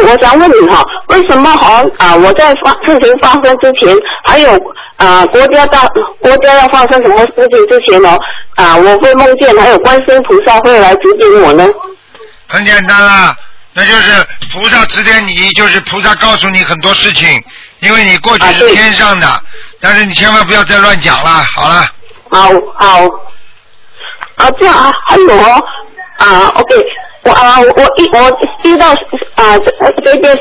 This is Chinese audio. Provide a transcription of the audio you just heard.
我想问你哈，为什么我在事情发生之前，还有国家要发生什么事情之前我会梦见还有观世音菩萨会来指点我呢？ 很简单啦，那就是菩萨指点你，就是菩萨告诉你很多事情，因为你过去是天上的，但是你千万不要再乱讲了。好了。 好。这样还有OK，我遇到这边